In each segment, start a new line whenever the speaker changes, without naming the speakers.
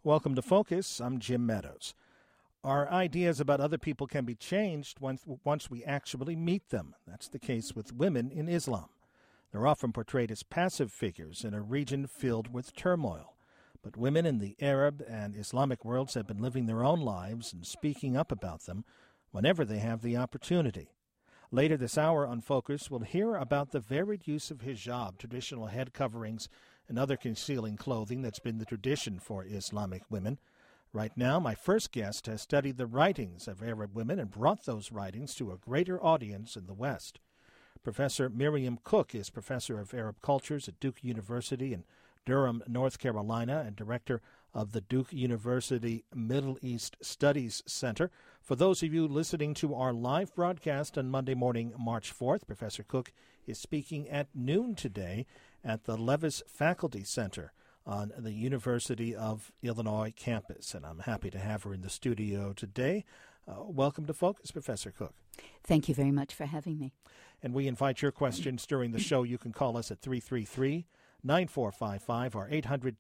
Welcome to Focus. I'm Jim Meadows. Our ideas about other people can be changed once we actually meet them. That's the case with women in Islam. They're often portrayed as passive figures in a region filled with turmoil. But women in the Arab and Islamic worlds have been living their own lives and speaking up about them whenever they have the opportunity. Later this hour on Focus, we'll hear about the varied use of hijab, traditional head coverings, and other concealing clothing that's been the tradition for Islamic women. Right now, my first guest has studied the writings of Arab women and brought those writings to a greater audience in the West. Professor Miriam Cook is professor of Arab cultures at Duke University in Durham, North Carolina, and director of the Duke University Middle East Studies Center. For those of you listening to our live broadcast on Monday morning, March 4th, Professor Cook is speaking at noon today at the Levis Faculty Center on the University of Illinois campus, and I'm happy to have her in the studio today. Welcome to Focus, Professor Cook.
Thank you very much for having me.
And we invite your questions during the show. You can call us at 333-9455 or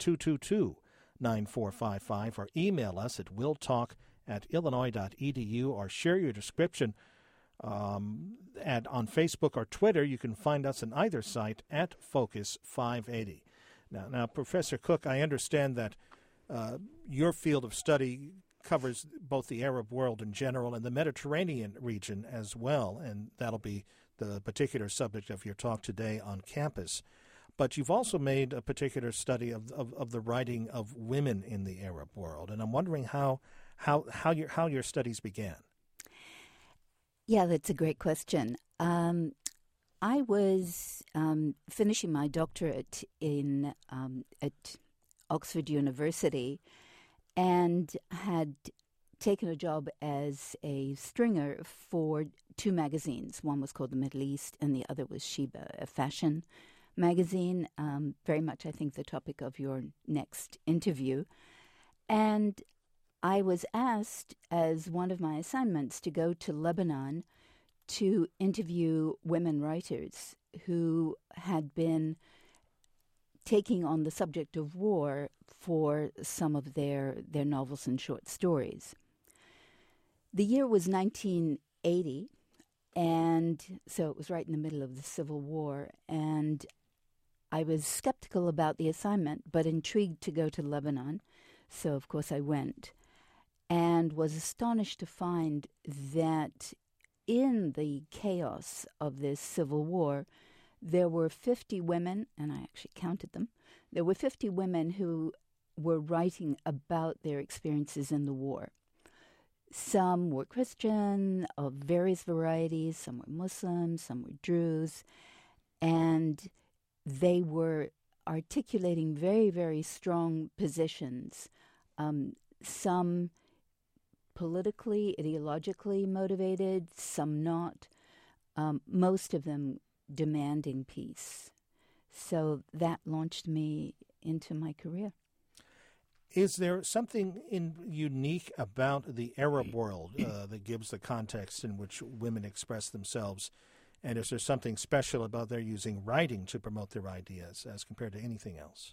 800-222-9455 or email us at willtalk@illinois.edu or share your description on Facebook or Twitter. You can find us on either site at Focus 580. Now, Professor Cook, I understand that your field of study covers both the Arab world in general and the Mediterranean region as well, and that'll be the particular subject of your talk today on campus. But you've also made a particular study of the writing of women in the Arab world, and I'm wondering how your studies began.
Yeah, that's a great question. I was finishing my doctorate at Oxford University and had taken a job as a stringer for two magazines. One was called The Middle East and the other was Sheba, a fashion magazine, very much, I think, the topic of your next interview. And I was asked as one of my assignments to go to Lebanon to interview women writers who had been taking on the subject of war for some of their novels and short stories. The year was 1980, and so it was right in the middle of the Civil War, and I was skeptical about the assignment, but intrigued to go to Lebanon, so of course I went, and was astonished to find that in the chaos of this Civil War, there were 50 women, and I actually counted them. There were 50 women who were writing about their experiences in the war. Some were Christian, of various varieties. Some were Muslims, some were Druze. And they were articulating very, very strong positions, some politically, ideologically motivated, some not, most of them demanding peace. So that launched me into my career.
Is there something unique about the Arab world that gives the context in which women express themselves? And is there something special about their using writing to promote their ideas as compared to anything else?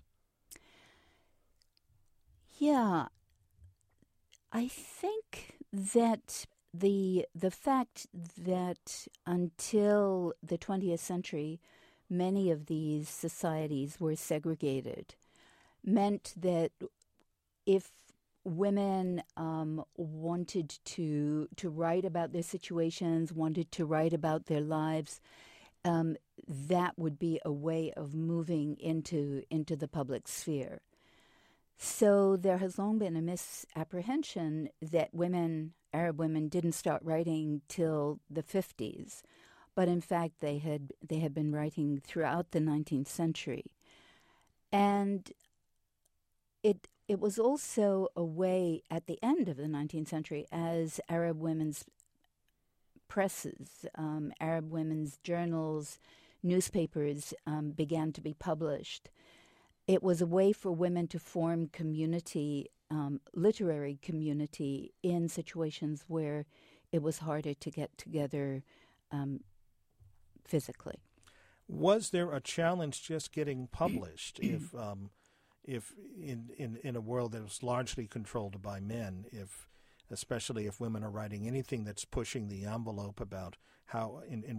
Yeah, I think that the fact that until the 20th century, many of these societies were segregated meant that if women wanted to write about their situations, wanted to write about their lives, that would be a way of moving into the public sphere. So there has long been a misapprehension that Arab women, didn't start writing till the 50s, but in fact they had been writing throughout the 19th century. And it was also a way at the end of the 19th century, as Arab women's presses, Arab women's journals, newspapers began to be published. It was a way for women to form community, literary community, in situations where it was harder to get together physically.
Was there a challenge just getting published? if in a world that is largely controlled by men, especially if women are writing anything that's pushing the envelope about how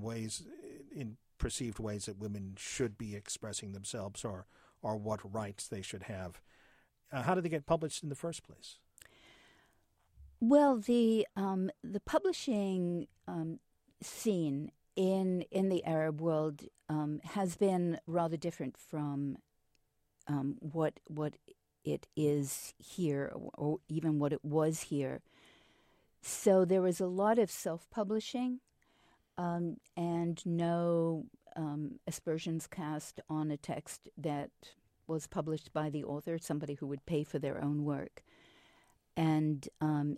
in perceived ways that women should be expressing themselves or what rights they should have. How did they get published in the first place?
Well, the publishing scene in the Arab world has been rather different from what it is here, or even what it was here. So there was a lot of self-publishing and no aspersions cast on a text that was published by the author, somebody who would pay for their own work. And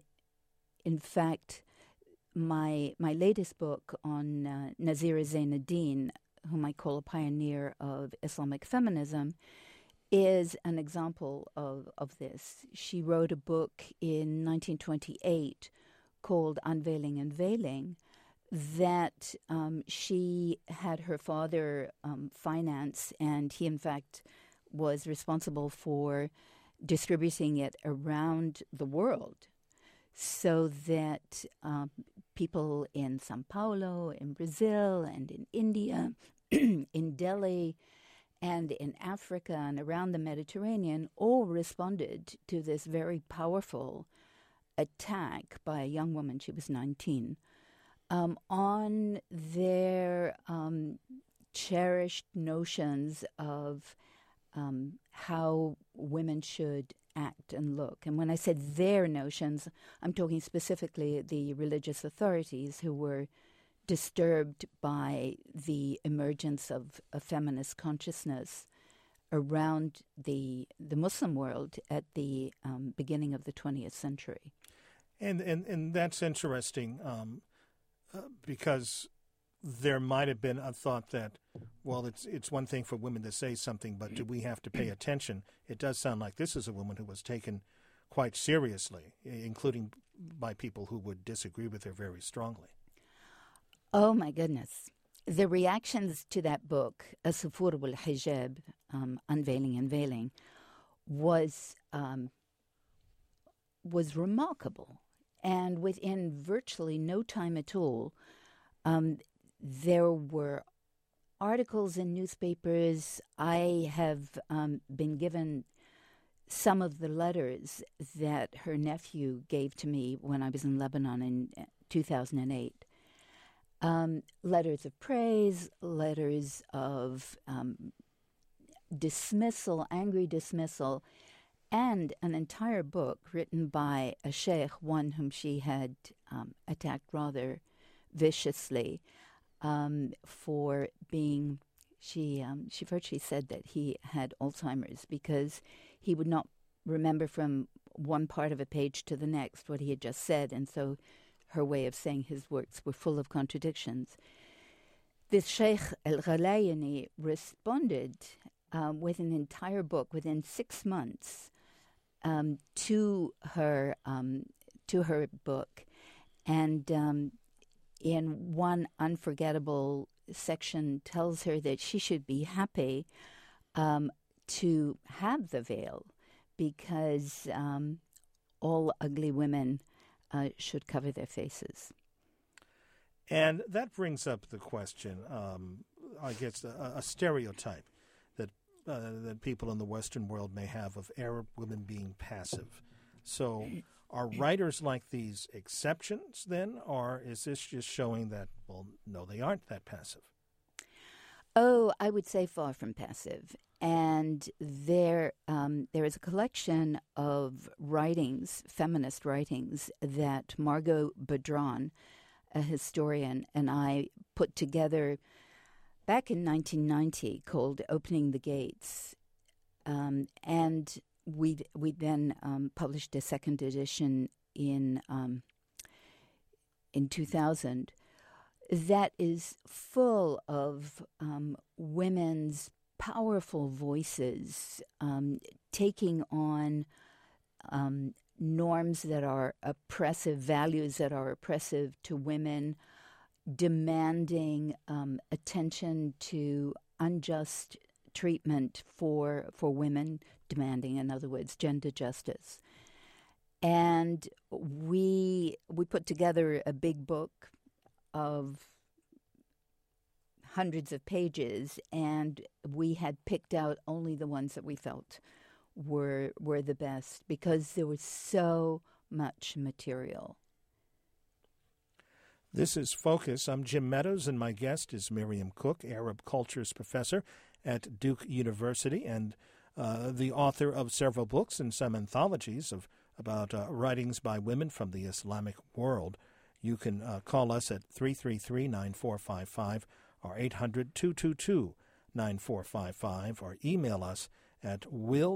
in fact, my latest book on Nazira Zainuddin, whom I call a pioneer of Islamic feminism, is an example of this. She wrote a book in 1928 called Unveiling and Veiling that she had her father finance, and he, in fact, was responsible for distributing it around the world so that people in Sao Paulo, in Brazil, and in India, in Delhi, and in Africa and around the Mediterranean all responded to this very powerful attack by a young woman, she was 19, on their cherished notions of how women should act and look. And when I said their notions, I'm talking specifically the religious authorities who were disturbed by the emergence of a feminist consciousness around the Muslim world at the beginning of the 20th century.
And that's interesting because there might have been a thought that, well, it's one thing for women to say something, but do we have to pay attention? It does sound like this is a woman who was taken quite seriously, including by people who would disagree with her very strongly.
Oh, my goodness. The reactions to that book, As-Sufur wal-Hijab, Unveiling and Veiling, was remarkable. And within virtually no time at all, there were articles in newspapers. I have been given some of the letters that her nephew gave to me when I was in Lebanon in 2008. Letters of praise, letters of dismissal, angry dismissal, and an entire book written by a sheikh, one whom she had attacked rather viciously for being, she virtually said that he had Alzheimer's because he would not remember from one part of a page to the next what he had just said, and so her way of saying his works were full of contradictions. This Sheikh al-Ghalayani responded with an entire book within 6 months to her book, and in one unforgettable section tells her that she should be happy to have the veil because all ugly women should cover their faces.
And that brings up the question, I guess, a stereotype that people in the Western world may have of Arab women being passive. So are writers like these exceptions then, or is this just showing that, well, no, they aren't that passive?
Oh, I would say far from passive. And there is a collection of writings, feminist writings, that Margot Badran, a historian, and I put together back in 1990 called Opening the Gates. And we then published a second edition in 2000 that is full of women's powerful voices taking on norms that are oppressive, values that are oppressive to women, demanding attention to unjust treatment for women, demanding, in other words, gender justice. And we put together a big book of hundreds of pages, and we had picked out only the ones that we felt were the best because there was so much material.
This is Focus. I'm Jim Meadows, and my guest is Miriam Cook, Arab Cultures Professor at Duke University and the author of several books and some anthologies about writings by women from the Islamic world. You can call us at 333-9455 or 800-222-9455 or email us at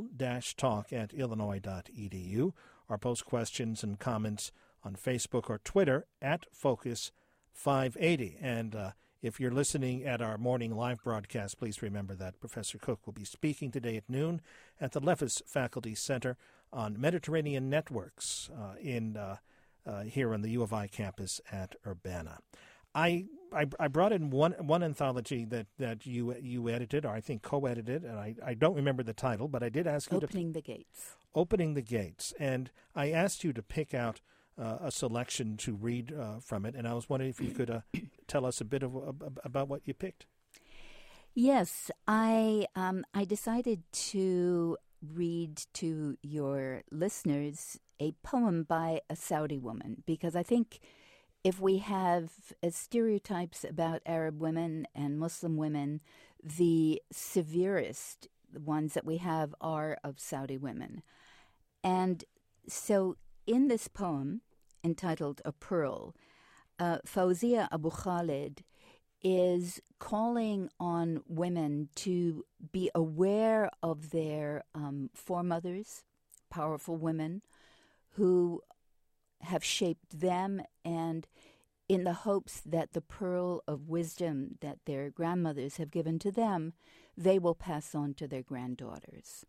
will-talk@illinois.edu or post questions and comments on Facebook or Twitter at Focus580. And if you're listening at our morning live broadcast, please remember that Professor Cook will be speaking today at noon at the Leffes Faculty Center on Mediterranean Networks here on the U of I campus at Urbana. I brought in one anthology that you edited, or I think co-edited, and I don't remember the title, but I did ask you
Opening the Gates.
Opening the Gates. And I asked you to pick out a selection to read from it, and I was wondering if you could tell us a bit about what you picked.
Yes, I decided to read to your listeners a poem by a Saudi woman, because I think if we have stereotypes about Arab women and Muslim women, the severest ones that we have are of Saudi women. And so in this poem, entitled A Pearl, Fawzia Abu Khalid is calling on women to be aware of their foremothers, powerful women, who have shaped them, and in the hopes that the pearl of wisdom that their grandmothers have given to them, they will pass on to their granddaughters.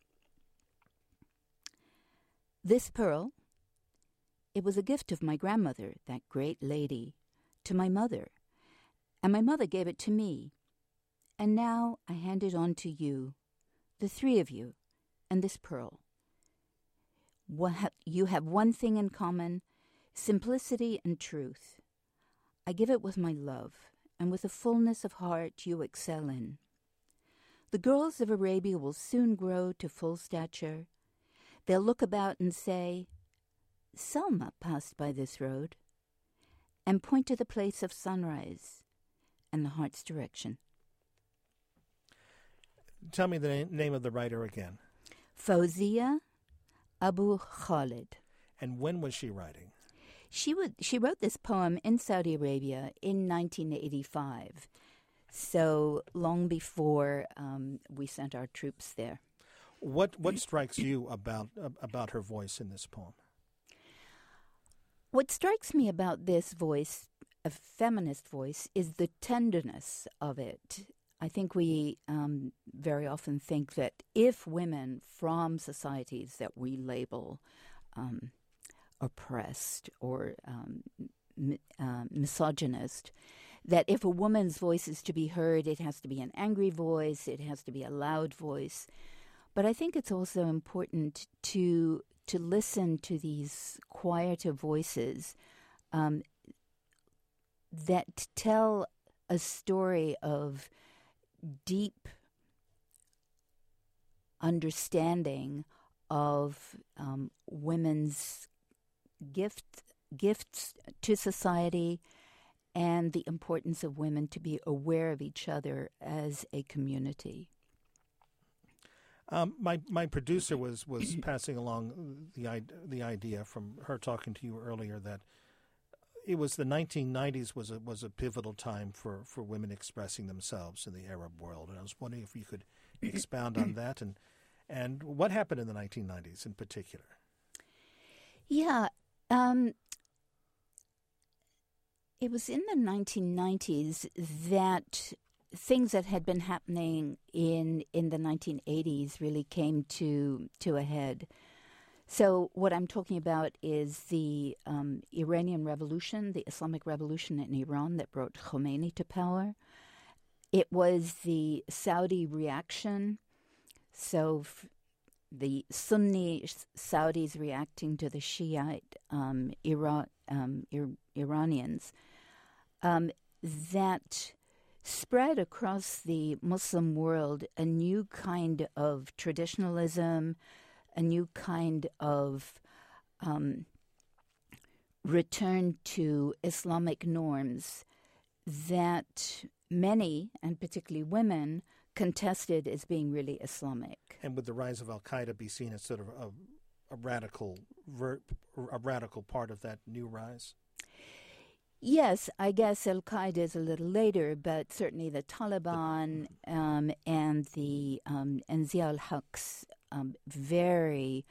This pearl, it was a gift of my grandmother, that great lady, to my mother, and my mother gave it to me, and now I hand it on to you, the three of you, and this pearl. You have one thing in common: simplicity and truth. I give it with my love, and with a fullness of heart you excel in. The girls of Arabia will soon grow to full stature. They'll look about and say, Selma passed by this road, and point to the place of sunrise and the heart's direction.
Tell me the name of the writer again.
Fawzia Abu Khalid.
And when was she writing?
She wrote this poem in Saudi Arabia in 1985, so long before we sent our troops there.
What strikes you about her voice in this poem?
What strikes me about this voice, a feminist voice, is the tenderness of it. I think we very often think that if women from societies that we label oppressed or misogynist, that if a woman's voice is to be heard, it has to be an angry voice, it has to be a loud voice. But I think it's also important to listen to these quieter voices that tell a story of deep understanding of women's gifts to society and the importance of women to be aware of each other as a community.
My producer was passing along the idea from her talking to you earlier that it was the 1990s was a pivotal time for women expressing themselves in the Arab world, and I was wondering if you could expound on that and what happened in the 1990s in particular.
Yeah, it was in the 1990s that things that had been happening in the 1980s really came to a head. So what I'm talking about is the Iranian Revolution, the Islamic Revolution in Iran that brought Khomeini to power. It was the Saudi reaction. So the Sunni Saudis reacting to the Shiite Iranians that spread across the Muslim world a new kind of traditionalism, a new kind of return to Islamic norms that many, and particularly women, contested as being really Islamic.
And would the rise of Al-Qaeda be seen as sort of a radical part of that new rise?
Yes, I guess Al-Qaeda is a little later, but certainly the Taliban and Zia al-Haq's very,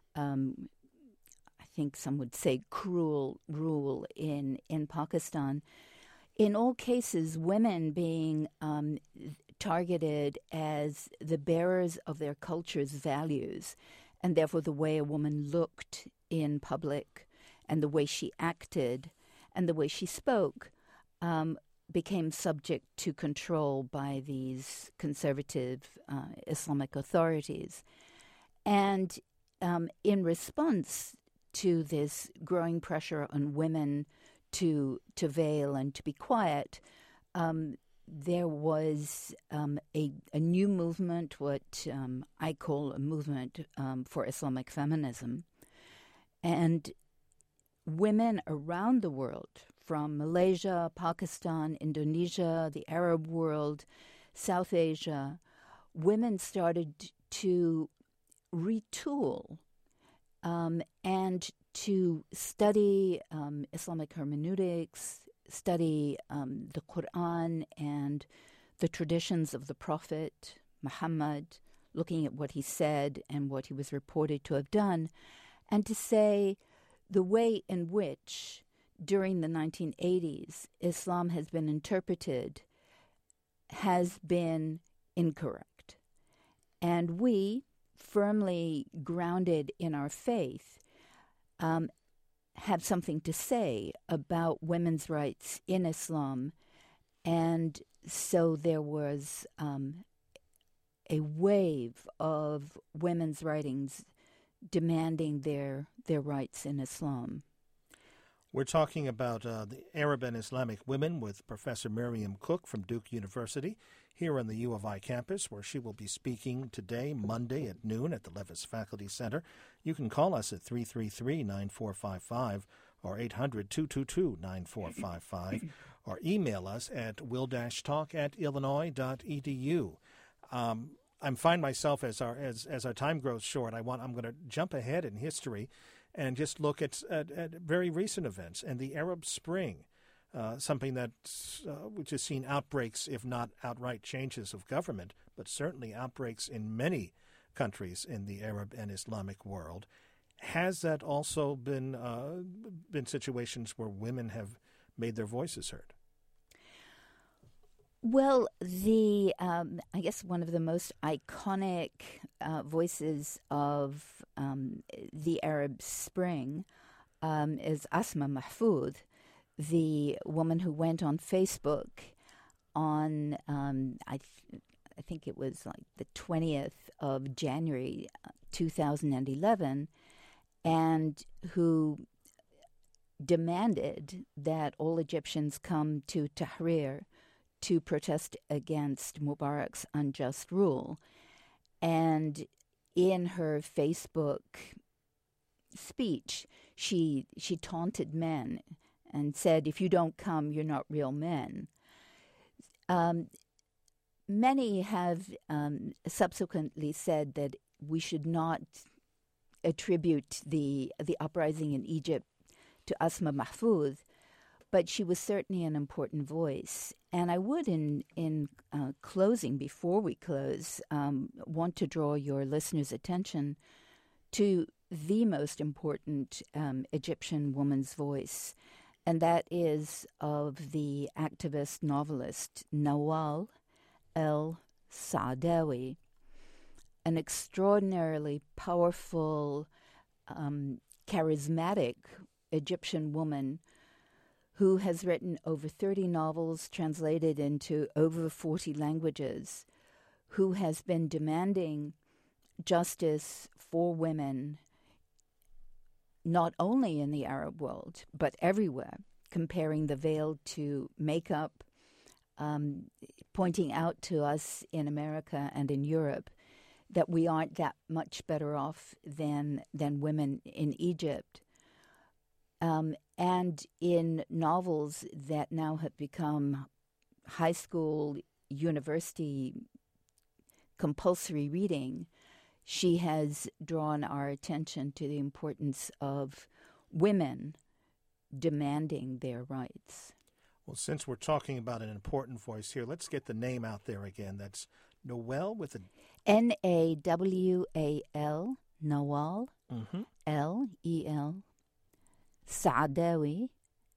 I think some would say, cruel rule in Pakistan. In all cases, women being targeted as the bearers of their culture's values, and therefore the way a woman looked in public and the way she acted and the way she spoke became subject to control by these conservative Islamic authorities. And in response to this growing pressure on women to veil and to be quiet, there was a new movement, what I call a movement for Islamic feminism. And women around the world, from Malaysia, Pakistan, Indonesia, the Arab world, South Asia, women started to retool and to study Islamic hermeneutics, study the Quran and the traditions of the Prophet Muhammad, looking at what he said and what he was reported to have done, and to say the way in which, during the 1980s, Islam has been interpreted has been incorrect. And we, firmly grounded in our faith, have something to say about women's rights in Islam. And so there was a wave of women's writings demanding their rights in Islam.
We're talking about the Arab and Islamic women with Professor Miriam Cook from Duke University here on the U of I campus, where she will be speaking today, Monday at noon at the Levis Faculty Center. You can call us at 333-9455 or 800-222-9455 or email us at will-talk@illinois.edu. I find myself, as our time grows short, I'm going to jump ahead in history and just look at very recent events and the Arab Spring, something which has seen outbreaks, if not outright changes of government, but certainly outbreaks in many countries in the Arab and Islamic world. Has that also been situations where women have made their voices heard?
Well, I guess one of the most iconic voices of the Arab Spring is Asma Mahfoud, the woman who went on Facebook on, I think it was like the 20th of January 2011, and who demanded that all Egyptians come to Tahrir to protest against Mubarak's unjust rule. And in her Facebook speech, she taunted men and said, if you don't come, you're not real men. Many have subsequently said that we should not attribute the uprising in Egypt to Asma Mahfoud, but she was certainly an important voice. And I would, in closing, before we close, want to draw your listeners' attention to the most important Egyptian woman's voice, and that is of the activist novelist Nawal el-Saadawi, an extraordinarily powerful, charismatic Egyptian woman who has written over 30 novels translated into over 40 languages, who has been demanding justice for women, not only in the Arab world, but everywhere, comparing the veil to makeup, pointing out to us in America and in Europe that we aren't that much better off than women in Egypt. And in novels that now have become high school, university compulsory reading, she has drawn our attention to the importance of women demanding their rights.
Well, since we're talking about an important voice here, let's get the name out there again. That's Nawal with a
Nawal, Nawal, L-E-L, Saadawi,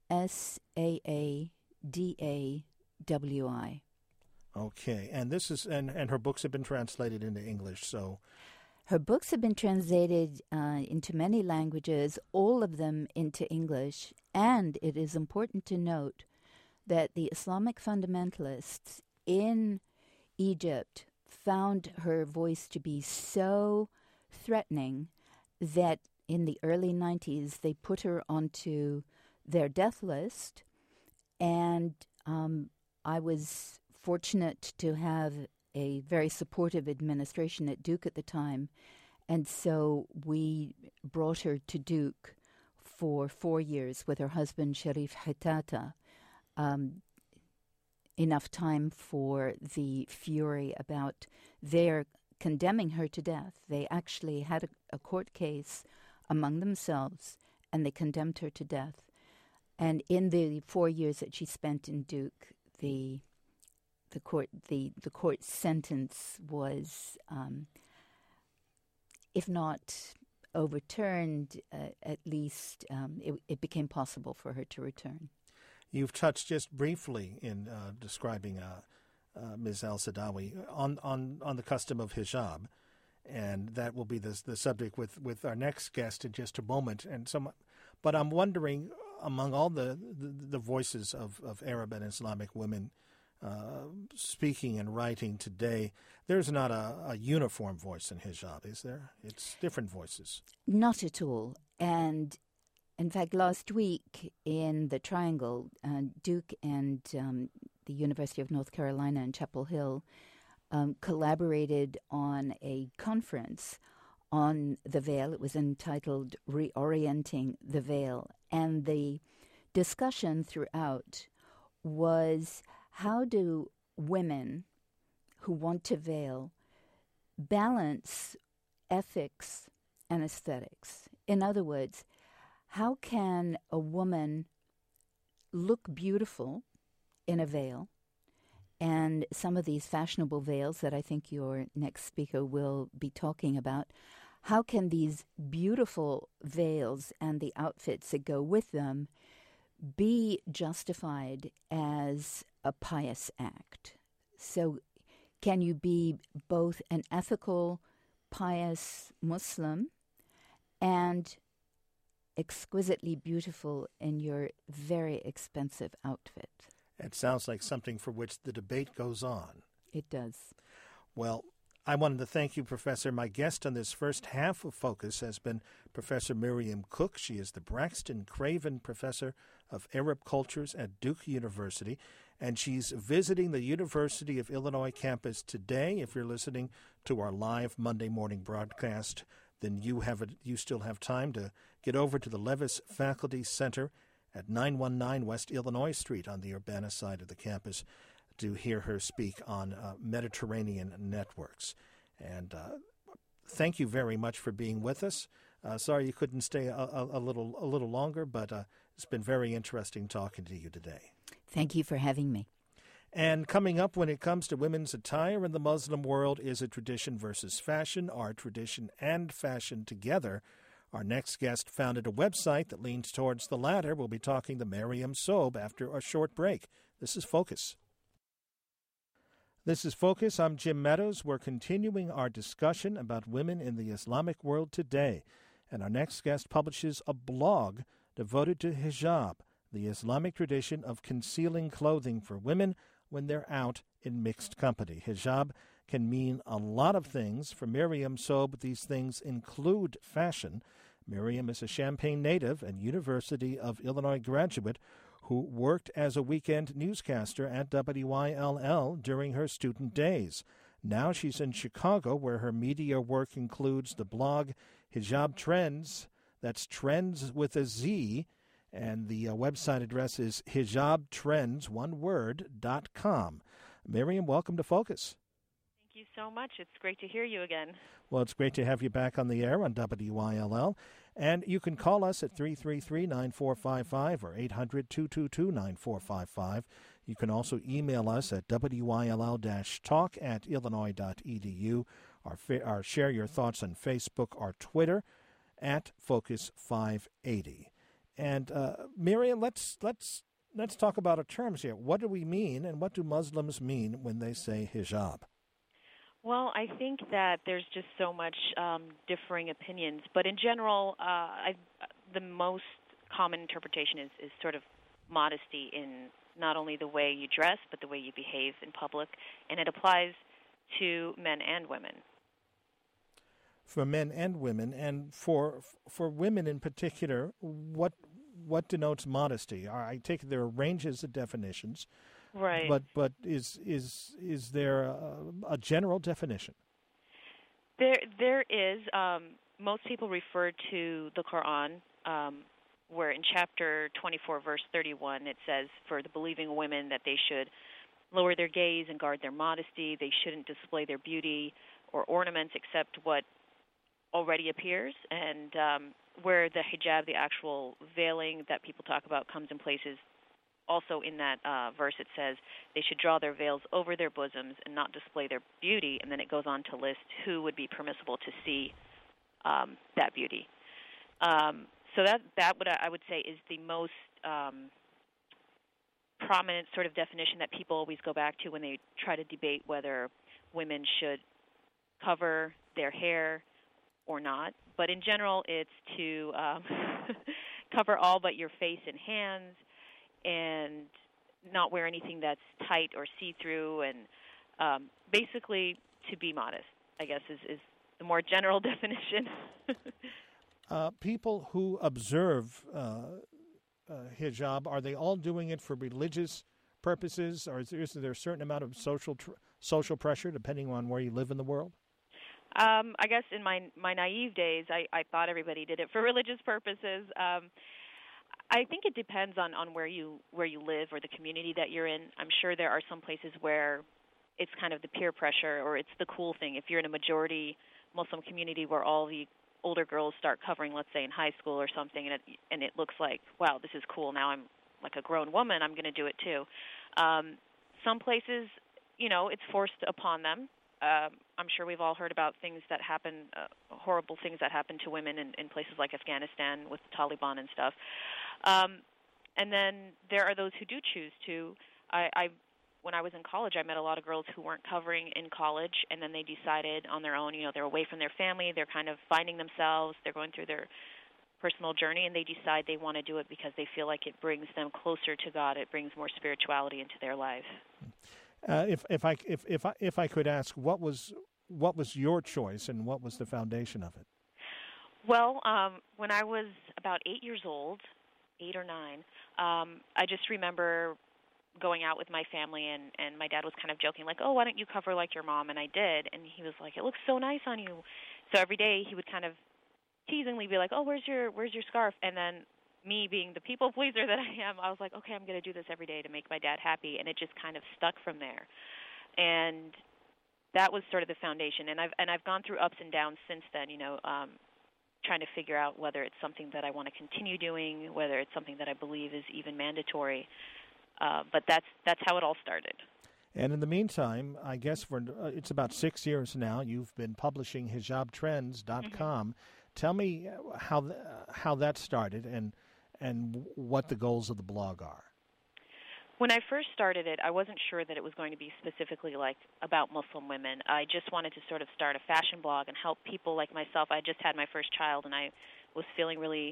Saadawi.
Okay, and this is and her books have been translated into English, so
her books have been translated into many languages, all of them into English, and it is important to note that the Islamic fundamentalists in Egypt found her voice to be so threatening that in the early 90s they put her onto their death list, and I was fortunate to have a very supportive administration at Duke at the time, and so we brought her to Duke for 4 years with her husband Sharif Hitata, enough time for the fury about their condemning her to death. They actually had a court case among themselves, and they condemned her to death. And in the 4 years that she spent in Duke, the court sentence was, if not overturned, at least it became possible for her to return.
You've touched just briefly in describing Ms. Al-Saadawi on the custom of hijab, and that will be the subject with our next guest in just a moment. But I'm wondering, among all the voices of Arab and Islamic women speaking and writing today, there's not a uniform voice in hijab, is there? It's different voices.
Not at all. And in fact, last week in the Triangle, Duke and the University of North Carolina in Chapel Hill collaborated on a conference on the veil. It was entitled Reorienting the Veil. And the discussion throughout was, how do women who want to veil balance ethics and aesthetics? In other words, how can a woman look beautiful in a veil? And some of these fashionable veils that I think your next speaker will be talking about, how can these beautiful veils and the outfits that go with them be justified as a pious act? So can you be both an ethical, pious Muslim and exquisitely beautiful in your very expensive outfit?
It sounds like something for which the debate goes on.
It does.
Well, I wanted to thank you, Professor. My guest on this first half of Focus has been Professor Miriam Cook. She is the Braxton Craven Professor of Arab Cultures at Duke University, and she's visiting the University of Illinois campus today. If you're listening to our live Monday morning broadcast, then you still have time to get over to the Levis Faculty Center at 919 West Illinois Street on the Urbana side of the campus to hear her speak on Mediterranean networks. And thank you very much for being with us. Sorry you couldn't stay a little longer, but it's been very interesting talking to you today.
Thank you for having me.
And coming up, when it comes to women's attire in the Muslim world, is it tradition versus fashion? Are tradition and fashion together? Our next guest founded a website that leans towards the latter. We'll be talking to Mariam Sobe after a short break. This is Focus. This is Focus. I'm Jim Meadows. We're continuing our discussion about women in the Islamic world today. And our next guest publishes a blog devoted to hijab, the Islamic tradition of concealing clothing for women when they're out in mixed company. Hijab can mean a lot of things. For Miriam Sob, these things include fashion. Miriam is a Champaign native and University of Illinois graduate who worked as a weekend newscaster at WYLL during her student days. Now she's in Chicago, where her media work includes the blog Hijab Trends. That's Trends with a Z. And the website address is hijabtrends.com. Miriam, welcome to Focus.
Thank you so much. It's great to hear you again.
Well, it's great to have you back on the air on WYLL. And you can call us at 333-9455 or 800-222-9455. You can also email us at wyll-talk@illinois.edu or share your thoughts on Facebook or Twitter at Focus580. And Miriam, let's talk about our terms here. What do we mean, and what do Muslims mean when they say hijab?
Well, I think that there's just so much differing opinions, but in general, the most common interpretation is sort of modesty in not only the way you dress, but the way you behave in public, and it applies to men and women.
For men and women, and for women in particular, what denotes modesty? I take it there are ranges of definitions,
right?
But is there a general definition?
There is. Most people refer to the Quran, where in chapter 24, verse 31, it says, "For the believing women that they should lower their gaze and guard their modesty. They shouldn't display their beauty or ornaments except what already appears," and where the hijab, the actual veiling that people talk about, comes in places. Also in that verse it says they should draw their veils over their bosoms and not display their beauty, and then it goes on to list who would be permissible to see that beauty. So that what I would say is the most prominent sort of definition that people always go back to when they try to debate whether women should cover their hair or not. But in general, it's to cover all but your face and hands, and not wear anything that's tight or see-through, and basically to be modest, I guess, is the more general definition.
People who observe hijab, are they all doing it for religious purposes, or is there a certain amount of social pressure depending on where you live in the world?
I guess in my naive days, I thought everybody did it for religious purposes. I think it depends on where you live or the community that you're in. I'm sure there are some places where it's kind of the peer pressure, or it's the cool thing. If you're in a majority Muslim community where all the older girls start covering, let's say in high school or something, and it looks like, wow, this is cool. Now I'm like a grown woman. I'm going to do it too. Some places, it's forced upon them. I'm sure we've all heard about things that happen, horrible things that happen to women in places like Afghanistan with the Taliban and stuff. And then there are those who do choose to. When I was in college, I met a lot of girls who weren't covering in college, and then they decided on their own, they're away from their family, they're kind of finding themselves, they're going through their personal journey, and they decide they want to do it because they feel like it brings them closer to God, it brings more spirituality into their life.
If I could ask, what was your choice and what was the foundation of it?
Well, when I was about 8 years old, 8 or 9, I just remember going out with my family, and my dad was kind of joking, like, "Oh, why don't you cover like your mom?" And I did, and he was like, "It looks so nice on you." So every day he would kind of teasingly be like, "Oh, where's your scarf?" And then me being the people pleaser that I am, I was like, okay, I'm going to do this every day to make my dad happy, and it just kind of stuck from there. And that was sort of the foundation. And I've gone through ups and downs since then, trying to figure out whether it's something that I want to continue doing, whether it's something that I believe is even mandatory. But that's how it all started.
And in the meantime, I guess it's about 6 years now, you've been publishing hijabtrends.com. Mm-hmm. Tell me how that started and what the goals of the blog are.
When I first started it, I wasn't sure that it was going to be specifically like about Muslim women. I just wanted to sort of start a fashion blog and help people like myself. I just had my first child, and I was feeling really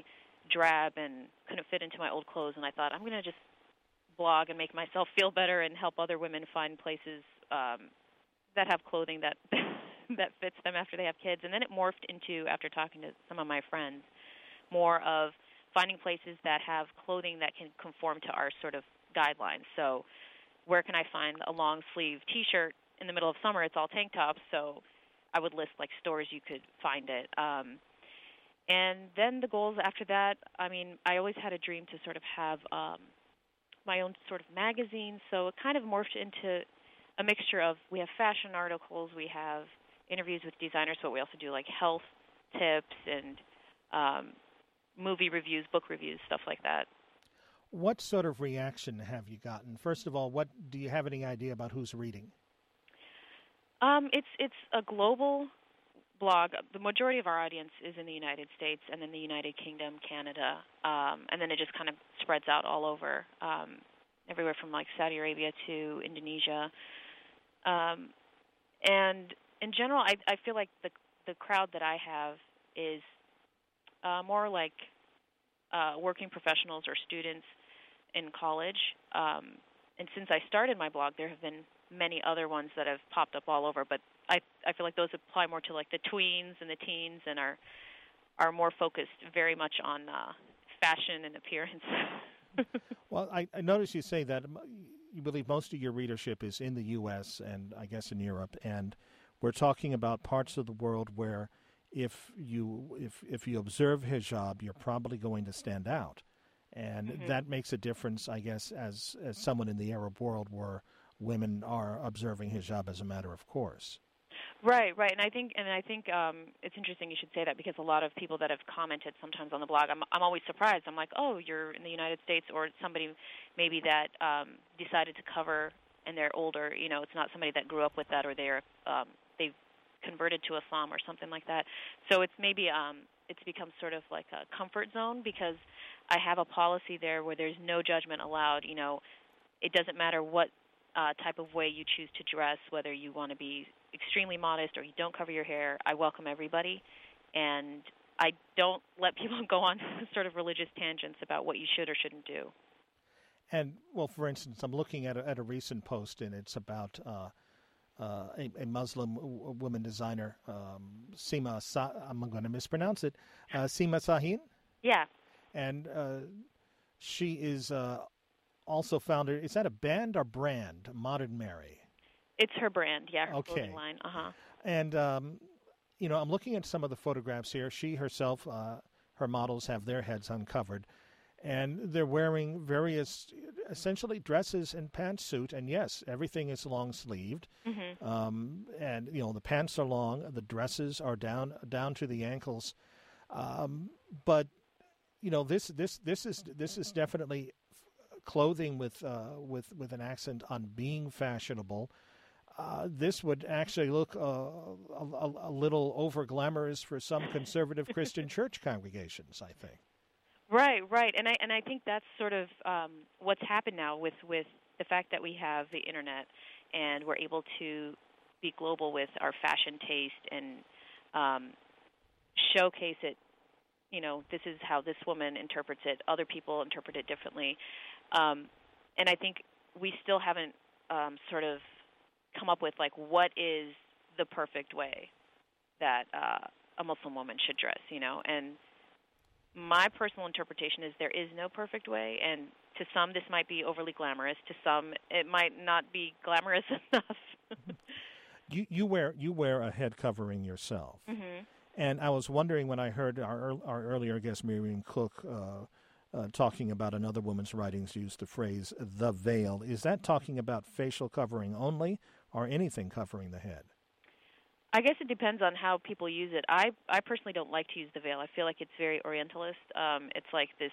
drab and couldn't fit into my old clothes, and I thought, I'm going to just blog and make myself feel better and help other women find places that have clothing that that fits them after they have kids. And then it morphed into, after talking to some of my friends, more of finding places that have clothing that can conform to our sort of guidelines. So where can I find a long-sleeve T-shirt in the middle of summer? It's all tank tops, so I would list, like, stores you could find it. And then the goals after that, I mean, I always had a dream to sort of have my own sort of magazine, so it kind of morphed into a mixture of, we have fashion articles, we have interviews with designers, but we also do, like, health tips and movie reviews, book reviews, stuff like that.
What sort of reaction have you gotten? First of all, what do you have any idea about who's reading?
It's a global blog. The majority of our audience is in the United States and then the United Kingdom, Canada, and then it just kind of spreads out all over, everywhere from like Saudi Arabia to Indonesia. And in general, I feel like the crowd that I have is more like working professionals or students in college. And since I started my blog, there have been many other ones that have popped up all over, but I feel like those apply more to like the tweens and the teens and are more focused very much on fashion and appearance.
Well, I notice you say that you believe most of your readership is in the U.S. and I guess in Europe, and we're talking about parts of the world where if you observe hijab, you're probably going to stand out, and that makes a difference, I guess, as someone in the Arab world where women are observing hijab as a matter of course. Right.
And I think it's interesting you should say that, because a lot of people that have commented sometimes on the blog, I'm always surprised. I'm like, oh, you're in the United States, or somebody maybe that decided to cover and they're older. You know, it's not somebody that grew up with that, or they've converted to Islam or something like that. So it's maybe it's become sort of like a comfort zone, because I have a policy there where there's no judgment allowed. You know, it doesn't matter what type of way you choose to dress, whether you want to be extremely modest or you don't cover your hair. I welcome everybody, and I don't let people go on sort of religious tangents about what you should or shouldn't do.
And, well, for instance, I'm looking at a recent post, and it's about a Muslim woman designer, Sima, I'm going to mispronounce it, Sima Sahin?
Yeah.
And she is also founder, is that a band or brand, Modern Mary?
It's her brand, yeah, her clothing line.
And, you know, I'm looking at some of the photographs here. She herself, her models have their heads uncovered, and they're wearing various, essentially, dresses and pantsuit. And, yes, everything is long-sleeved. And, you know, the pants are long, the dresses are down to the ankles. But, you know, this is definitely clothing with an accent on being fashionable. This would actually look a little over glamorous for some conservative Christian church congregations, I think.
Right, and I think that's sort of what's happened now with the fact that we have the internet and we're able to be global with our fashion taste and showcase it. You know, this is how this woman interprets it. Other people interpret it differently. And I think we still haven't sort of come up with, like, what is the perfect way that a Muslim woman should dress, you know. And my personal interpretation is there is no perfect way, and to some this might be overly glamorous. To some it might not be glamorous enough.
You wear a head covering yourself. And I was wondering when I heard our earlier guest, Miriam Cook, talking about another woman's writings use the phrase, the veil. Is that talking about facial covering only or anything covering the head?
I guess it depends on how people use it. I personally don't like to use the veil. I feel like it's very Orientalist. It's like this,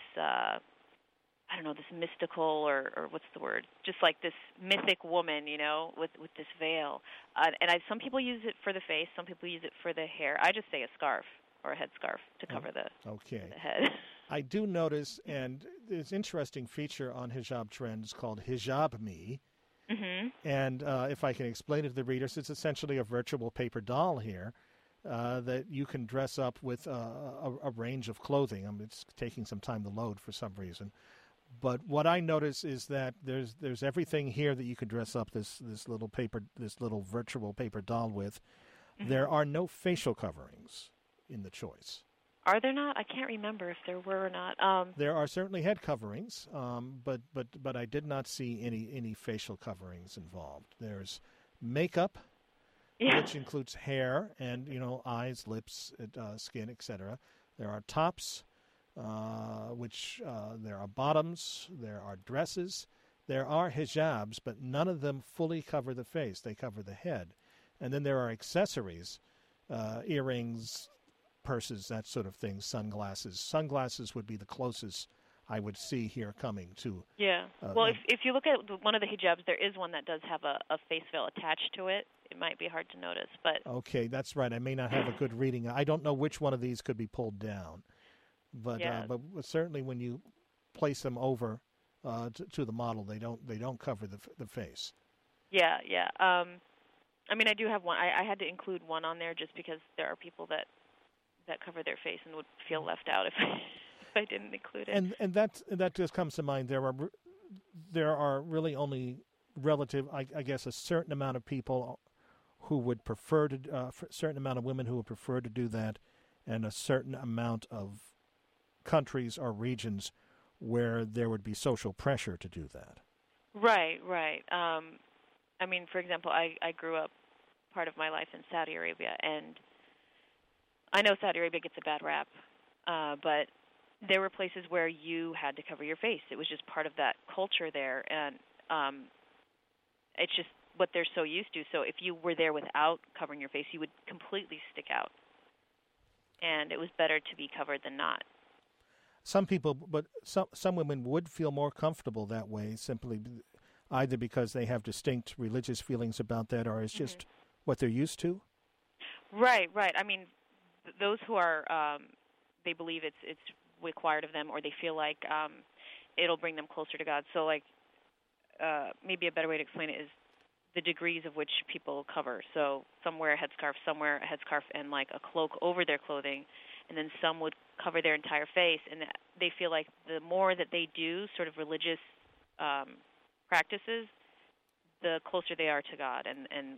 I don't know, this mystical or what's the word? Just like this mythic woman, you know, with this veil. And some people use it for the face. Some people use it for the hair. I just say a scarf or a headscarf to cover the head.
I do notice, and there's an interesting feature on Hijab Trends called Hijab Me. And if I can explain it to the readers, it's essentially a virtual paper doll here that you can dress up with a range of clothing. I mean, it's taking some time to load for some reason. But what I notice is that there's everything here that you could dress up this little virtual paper doll with.
Mm-hmm.
There are no facial coverings in the choice.
Are there not? I can't remember if there were or not.
There are certainly head coverings, but I did not see any facial coverings involved. There's makeup, which includes hair and eyes, lips, skin, etc. There are tops. Which there are bottoms, there are dresses, there are hijabs, but none of them fully cover the face. They cover the head. And then there are accessories, earrings, purses, that sort of thing, sunglasses. Sunglasses would be the closest I would see here coming to.
Yeah. Well, if you look at one of the hijabs, there is one that does have a face veil attached to it. It might be hard to notice, but...
Okay, that's right. I may not have a good reading. I don't know which one of these could be pulled down. But certainly when you place them over to the model, they don't cover the face.
Yeah. I mean, I do have one. I had to include one on there just because there are people that cover their face and would feel left out if I didn't include it.
And that just comes to mind. There are really only relative, I guess, a certain amount of people who would prefer to, a certain amount of women who would prefer to do that, and a certain amount of countries or regions where there would be social pressure to do that.
Right. I mean, for example, I grew up part of my life in Saudi Arabia, and I know Saudi Arabia gets a bad rap, but there were places where you had to cover your face. It was just part of that culture there, and it's just what they're so used to. So if you were there without covering your face, you would completely stick out, and it was better to be covered than not.
Some people, but some women would feel more comfortable that way, simply either because they have distinct religious feelings about that, or it's just what they're used to.
Right. I mean, those who are, they believe it's required of them, or they feel like it'll bring them closer to God. So, like, maybe a better way to explain it is the degrees of which people cover. So some wear a headscarf, some wear a headscarf and like a cloak over their clothing, and then some would cover their entire face. And they feel like the more that they do sort of religious practices, the closer they are to God, and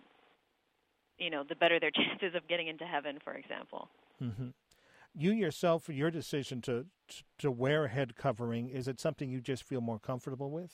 the better their chances of getting into heaven, for example.
Mm-hmm. You yourself, your decision to wear a head covering, is it something you just feel more comfortable with?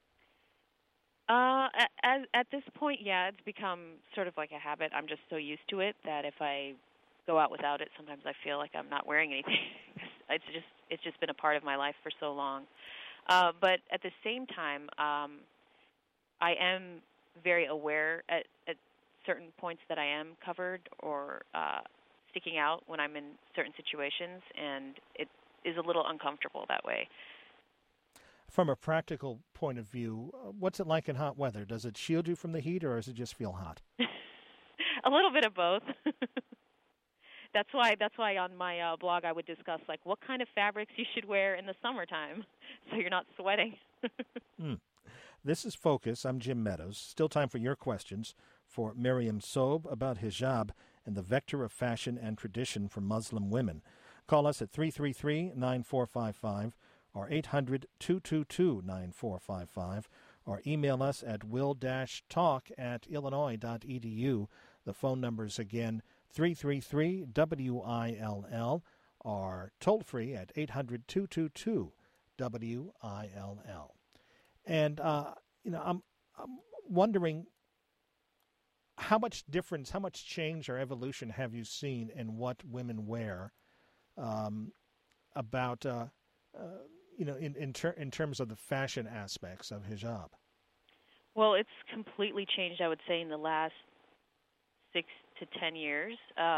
At this point, yeah, it's become sort of like a habit. I'm just so used to it that if I go out without it, sometimes I feel like I'm not wearing anything. It's just been a part of my life for so long. But at the same time, I am very aware at certain points that I am covered or sticking out when I'm in certain situations, and it is a little uncomfortable that way.
From a practical point of view, what's it like in hot weather? Does it shield you from the heat, or does it just feel hot?
A little bit of both. That's why on my blog I would discuss like what kind of fabrics you should wear in the summertime so you're not sweating.
This is Focus. I'm Jim Meadows. Still time for your questions for Miriam Sobe about hijab and the vector of fashion and tradition for Muslim women. Call us at 333-9455 or 800-222-9455, or email us at will-talk@illinois.edu. The phone numbers again, 333-WILL, or toll-free at 800-222-WILL. And, I'm wondering how much difference, how much change or evolution have you seen in what women wear in terms of the fashion aspects of hijab?
Well, it's completely changed, I would say, in the last 6 to 10 years.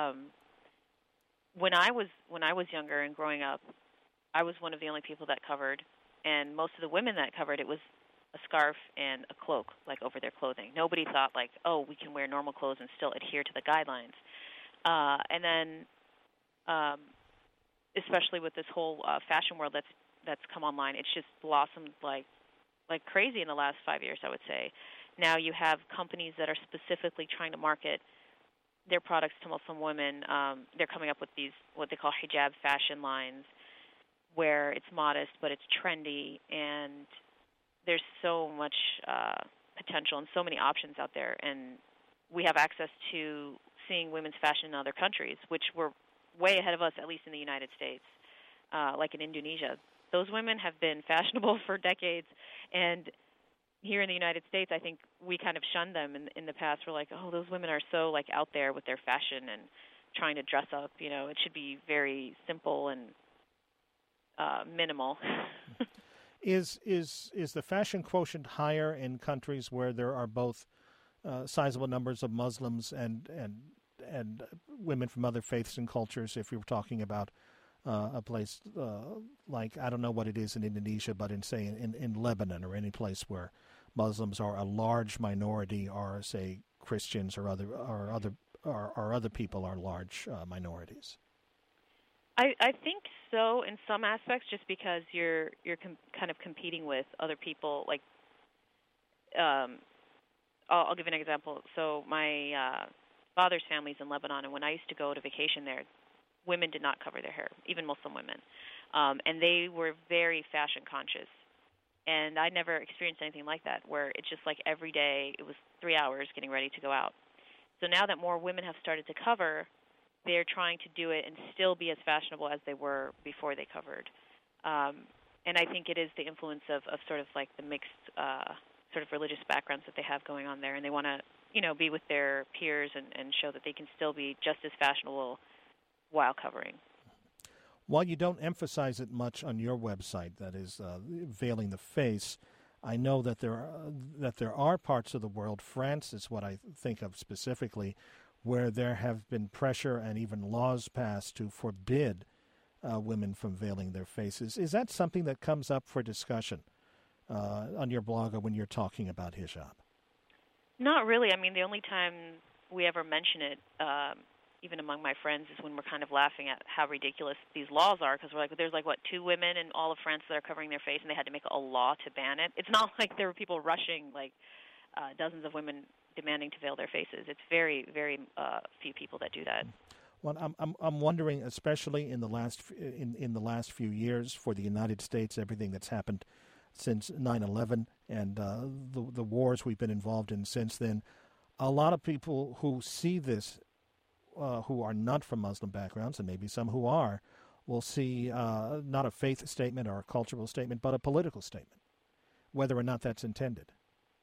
When I was younger and growing up, I was one of the only people that covered, and most of the women that covered, it was a scarf and a cloak, like over their clothing. Nobody thought like, oh, we can wear normal clothes and still adhere to the guidelines. And then, especially with this whole fashion world that's come online, it's just blossomed like crazy in the last 5 years, I would say. Now you have companies that are specifically trying to market their products to Muslim women. They're coming up with these what they call hijab fashion lines, where it's modest but it's trendy, and there's so much potential and so many options out there. And we have access to seeing women's fashion in other countries, which were way ahead of us, at least in the United States, like in Indonesia. Those women have been fashionable for decades, and here in the United States, I think we kind of shunned them in the past. We're like, oh, those women are so like out there with their fashion and trying to dress up. You know, it should be very simple and minimal.
Is the fashion quotient higher in countries where there are both sizable numbers of Muslims and women from other faiths and cultures? If you were talking about a place like, I don't know what it is in Indonesia, but in Lebanon, or any place where Muslims are a large minority, or say Christians or other people are large minorities.
I think so in some aspects, just because you're kind of competing with other people. Like, I'll give an example. So my father's family's in Lebanon, and when I used to go to vacation there, women did not cover their hair, even Muslim women, and they were very fashion conscious. And I never experienced anything like that, where it's just like every day it was 3 hours getting ready to go out. So now that more women have started to cover, they're trying to do it and still be as fashionable as they were before they covered. And I think it is the influence of sort of like the mixed sort of religious backgrounds that they have going on there, and they want to, be with their peers and show that they can still be just as fashionable while covering.
While you don't emphasize it much on your website, that is veiling the face, I know that there are parts of the world, France is what I think of specifically, where there have been pressure and even laws passed to forbid women from veiling their faces. Is that something that comes up for discussion on your blog or when you're talking about hijab?
Not really. I mean, the only time we ever mention it, even among my friends, is when we're kind of laughing at how ridiculous these laws are, because we're like, there's like, 2 women in all of France that are covering their face, and they had to make a law to ban it. It's not like there were people rushing, like dozens of women demanding to veil their faces. It's very, very few people that do that.
Well, I'm wondering, especially in the last few years for the United States, everything that's happened since 9/11 and the wars we've been involved in since then. A lot of people who see this, who are not from Muslim backgrounds, and maybe some who are, will see not a faith statement or a cultural statement, but a political statement, whether or not that's intended.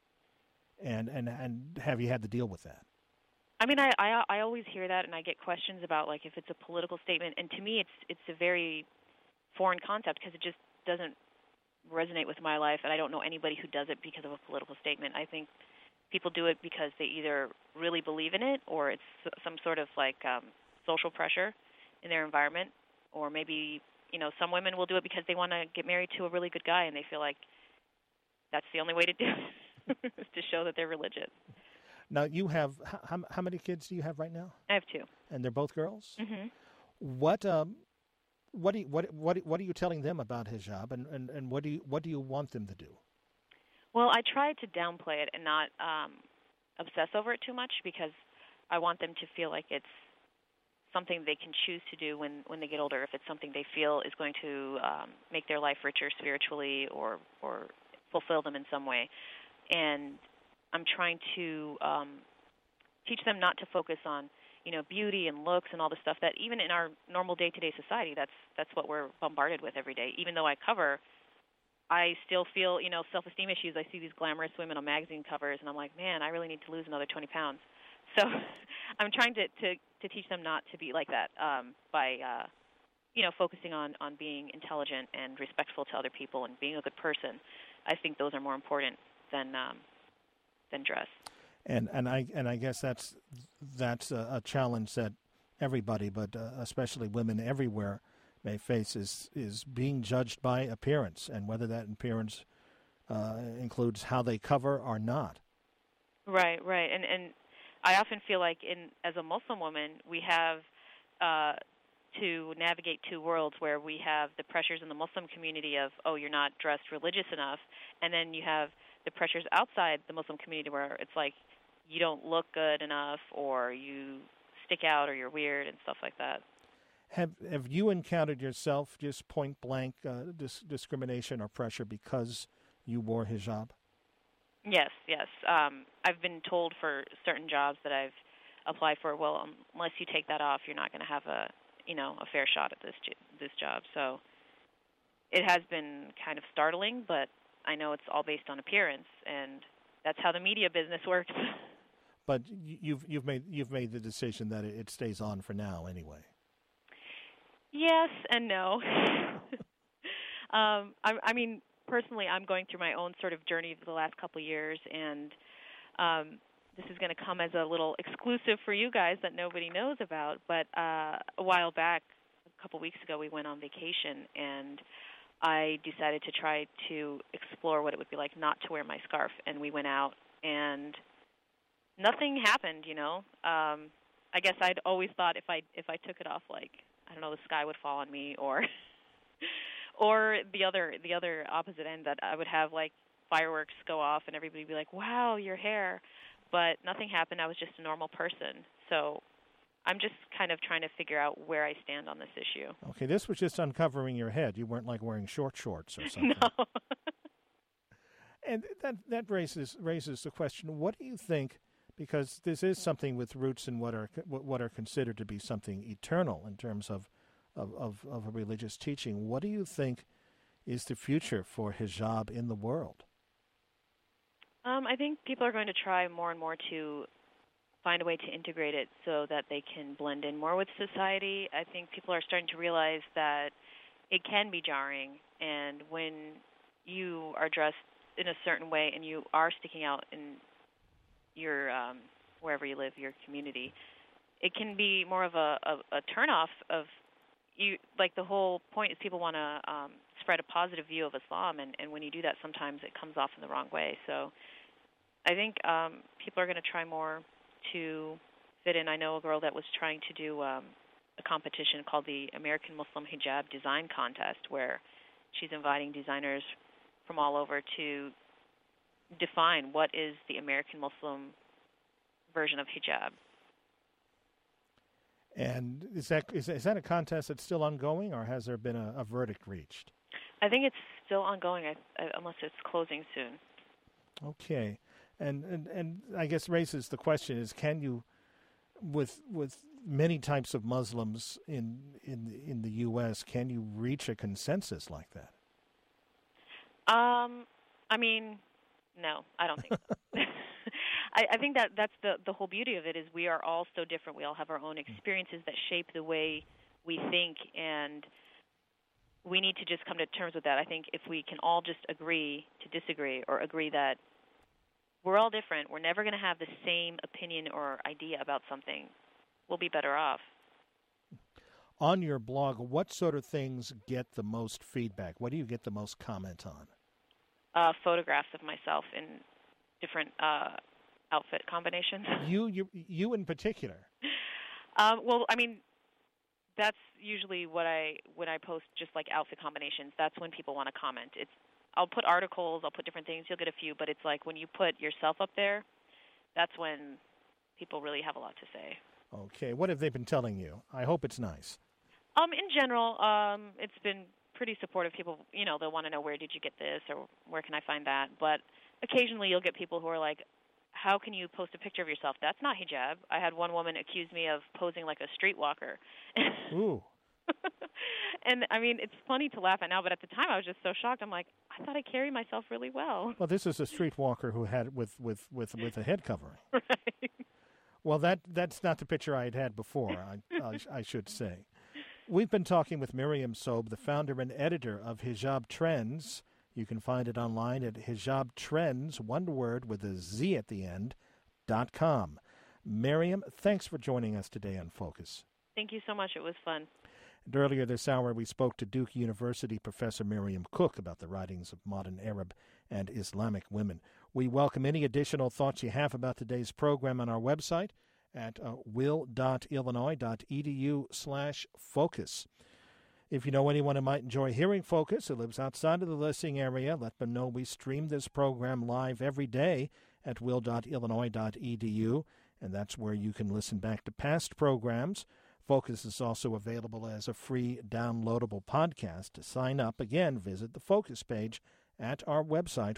And have you had to deal with that?
I mean, I always hear that, and I get questions about like if it's a political statement, and to me it's a very foreign concept because it just doesn't resonate with my life, and I don't know anybody who does it because of a political statement. I think people do it because they either really believe in it, or it's some sort of like social pressure in their environment, or maybe some women will do it because they want to get married to a really good guy, and they feel like that's the only way to do it, is to show that they're religious.
Now, you have how many kids do you have right now?
I have 2,
and they're both girls.
Mm-hmm.
What are you telling them about hijab, and what do you want them to do?
Well, I try to downplay it and not obsess over it too much, because I want them to feel like it's something they can choose to do when they get older, if it's something they feel is going to make their life richer spiritually or fulfill them in some way. And I'm trying to teach them not to focus on beauty and looks and all the stuff that even in our normal day-to-day society, that's what we're bombarded with every day. Even though I cover, I still feel, self-esteem issues. I see these glamorous women on magazine covers, and I'm like, man, I really need to lose another 20 pounds. So I'm trying to teach them not to be like that by, focusing on being intelligent and respectful to other people and being a good person. I think those are more important than dress. And
I guess that's a challenge that everybody, but especially women everywhere, may face is being judged by appearance, and whether that appearance includes how they cover or not.
Right. And I often feel like as a Muslim woman, we have to navigate 2 worlds, where we have the pressures in the Muslim community of, oh, you're not dressed religious enough, and then you have the pressures outside the Muslim community where it's like you don't look good enough, or you stick out or you're weird and stuff like that.
Have you encountered yourself just point blank discrimination or pressure because you wore hijab?
Yes. I've been told for certain jobs that I've applied for, well, unless you take that off, you're not going to have a fair shot at this job. So it has been kind of startling, but I know it's all based on appearance, and that's how the media business works.
But you've made the decision that it stays on for now anyway.
Yes and no. I mean, personally, I'm going through my own sort of journey for the last couple of years, and this is going to come as a little exclusive for you guys that nobody knows about. But a while back, a couple weeks ago, we went on vacation, and I decided to try to explore what it would be like not to wear my scarf. And we went out, and nothing happened. I guess I'd always thought if I took it off, like, I don't know, the sky would fall on me, or the other opposite end, that I would have like fireworks go off and everybody would be like, "Wow, your hair." But nothing happened. I was just a normal person. So I'm just kind of trying to figure out where I stand on this issue.
Okay, this was just uncovering your head. You weren't like wearing short shorts or something.
No.
And that raises the question: what do you think? Because this is something with roots in what are considered to be something eternal in terms of a religious teaching. What do you think is the future for hijab in the world?
I think people are going to try more and more to find a way to integrate it so that they can blend in more with society. I think people are starting to realize that it can be jarring, and when you are dressed in a certain way and you are sticking out in your wherever you live, your community, it can be more of a turnoff of you. Like, the whole point is people want to spread a positive view of Islam, and when you do that, sometimes it comes off in the wrong way. So I think people are going to try more to fit in. I know a girl that was trying to do a competition called the American Muslim Hijab Design Contest, where she's inviting designers from all over to define what is the American Muslim version of hijab.
And is that a contest that's still ongoing, or has there been a verdict reached?
I think it's still ongoing, unless it's closing soon.
Okay, and I guess raises the question: is can you, with many types of Muslims in the U.S., can you reach a consensus like that?
I mean, no, I don't think so. I think that's the whole beauty of it, is we are all so different. We all have our own experiences that shape the way we think, and we need to just come to terms with that. I think if we can all just agree to disagree, or agree that we're all different, we're never going to have the same opinion or idea about something, we'll be better off.
On your blog, what sort of things get the most feedback? What do you get the most comment on?
Photographs of myself in different outfit combinations.
You in particular?
Well, I mean, that's usually when I post just like outfit combinations. That's when people want to comment. I'll put articles, I'll put different things. You'll get a few, but it's like when you put yourself up there, that's when people really have a lot to say.
Okay, what have they been telling you? I hope it's nice.
In general, it's been pretty supportive. People, they'll want to know, where did you get this, or where can I find that? But occasionally you'll get people who are like, how can you post a picture of yourself? That's not hijab. I had one woman accuse me of posing like a streetwalker.
Ooh.
And, I mean, it's funny to laugh at now, but at the time I was just so shocked. I'm like, I thought I carry myself really well.
Well, this is a streetwalker who had with a head covering.
Right.
Well, that's not the picture I had before, I should say. We've been talking with Miriam Sobe, the founder and editor of Hijab Trends. You can find it online at hijabtrends, one word with a Z at the end, .com. Miriam, thanks for joining us today on Focus.
Thank you so much. It was fun.
And earlier this hour, we spoke to Duke University professor Miriam Cook about the writings of modern Arab and Islamic women. We welcome any additional thoughts you have about today's program on our website at will.illinois.edu/focus. If you know anyone who might enjoy hearing Focus who lives outside of the listening area, let them know we stream this program live every day at will.illinois.edu. and that's where you can listen back to past programs. Focus is also available as a free downloadable podcast. To sign up, again, visit the Focus page at our website,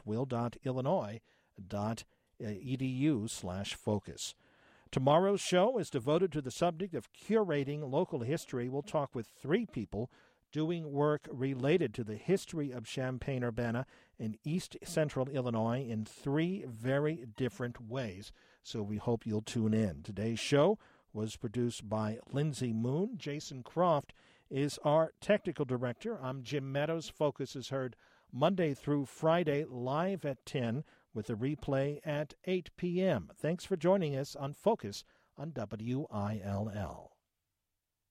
will.illinois.edu/focus. Tomorrow's show is devoted to the subject of curating local history. We'll talk with 3 people doing work related to the history of Champaign-Urbana in East Central Illinois in 3 very different ways. So we hope you'll tune in. Today's show was produced by Lindsay Moon. Jason Croft is our technical director. I'm Jim Meadows. Focus is heard Monday through Friday live at 10 with a replay at 8 p.m. Thanks for joining us on Focus on WILL.